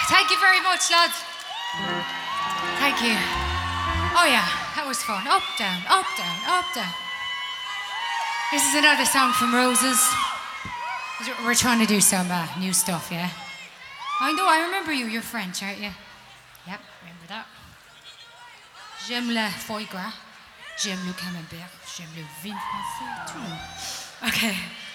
Thank you very much, lads. Thank you. Oh yeah, that was fun. Up, down, up, down, up, down. This is another song from Roses. We're trying to do some new stuff, yeah? I know, I remember you. You're French, aren't you? Yep, remember that. J'aime le foie gras. J'aime le camembert. J'aime le vin français. Tout. Okay.